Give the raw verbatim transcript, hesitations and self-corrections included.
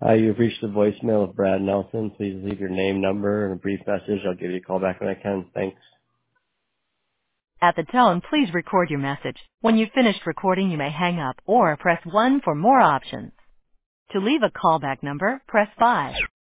Hi, you've reached the voicemail of Brad Nelson. Please leave your name, number, and a brief message. I'll give you a call back when I can. Thanks. At the tone, please record your message. When you've finished recording, you may hang up or press one for more options. To leave a callback number, press five.